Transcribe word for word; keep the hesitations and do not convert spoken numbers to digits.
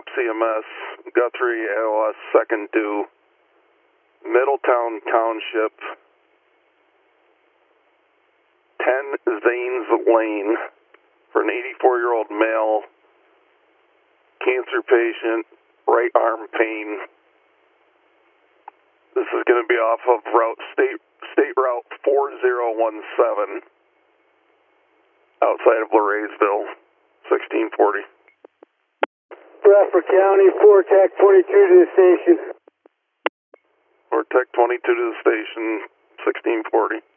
Map C M S, Guthrie, A O S, second due, Middletown Township, ten Zanes Lane, for an eighty-four-year-old male, cancer patient, right arm pain. This is going to be off of route state state route four zero one seven, outside of Laraysville, sixteen forty. Bradford County, four Tech twenty-two to the station. four Tech twenty-two to the station, sixteen forty.